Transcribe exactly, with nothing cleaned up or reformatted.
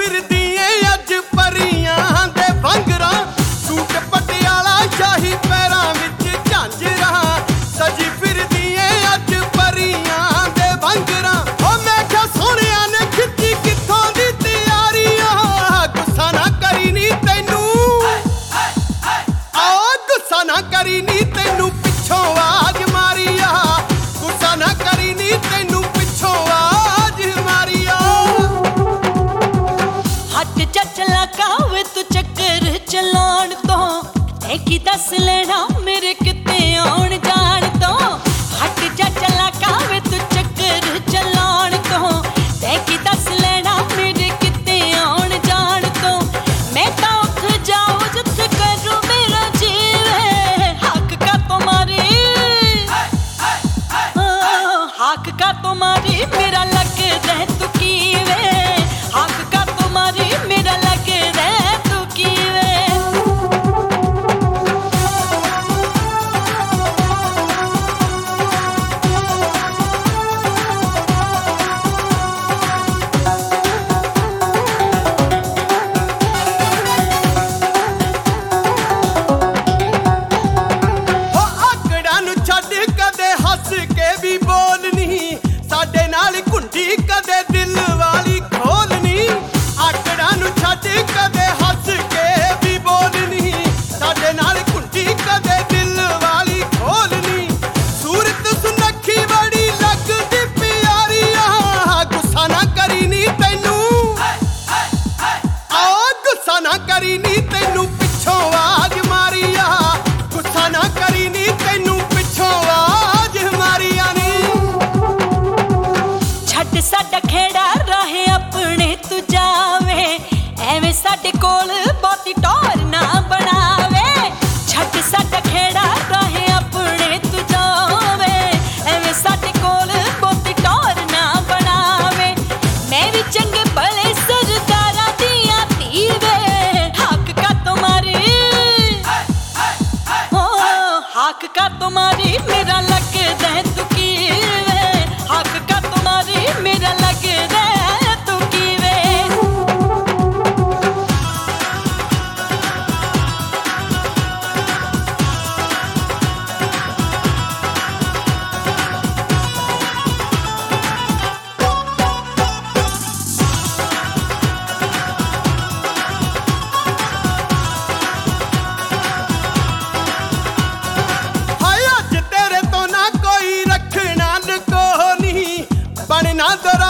फिरदी ऐ अज परियां दे वंगरा सूट पटियाला शाही पैरां विच झांजरा सजी फिरदी ऐ अज परियां दे वंगरा ओ मैं क्या सोहणिया ने खिच्ची कित्थों दी तैयारियां गुस्सा ना करी नी तैनू आ गुस्सा ना करी नी तैनू पिछों आवाज मारिया गुस्सा ना करी नी तैनू पिछों आवाज मारिया हट जा चला कावे तू चक्कर चलाण तो ऐ की दस लेना मेरे किते आउण जाण तो हट जा चला कावे तू चक्कर चलाण तो ऐ की दस लेना मेरे किते आउण जाण तो मैं तां उठ जाऊं जिथे करूं मेरा जीवे हक का तुम्हारी हक का तुम्हारी मेरा लगे रह तू कीवे हक का तुम्हारी मेरा लगे रह तू कीवे हो आकड़ा नु छड्ड कदे हस के भी बोलनी साडे नाल घुंडी कदे दिल वाली खोलनी आकड़ा नु छड्ड कदे हस के भी बोलनी साडे नाल घुंडी कदे दिल वाली खोलनी सूरत सुनखी बड़ी लगदी प्यारिया गुस्सा ना करी नी तैनू आ गुस्सा ना करी नी तैनू पिछों आवाज मारिया गुस्सा ना करी नी तैनू पिछों आवाज मारिया नी छड्ड साडा खेड़ा राहे अपने तू जावे एवें साडे कोल बहुती टोर ना बनावे छड्ड साडा खेड़ा राहे अपने तू जावे एवें साडे कोल बहुती टोर ना बनावे मैं भी चंगे भले सरदारां दियां धीवे हक का तुम्हारी ओ हक का तुम्हारी मेरा लगे रह तू कीवे हक का तुम्हारी मेरा लगे रह तू कीवे हाय अज तेरे तो ना कोई रखना लको नहीं बनना दरा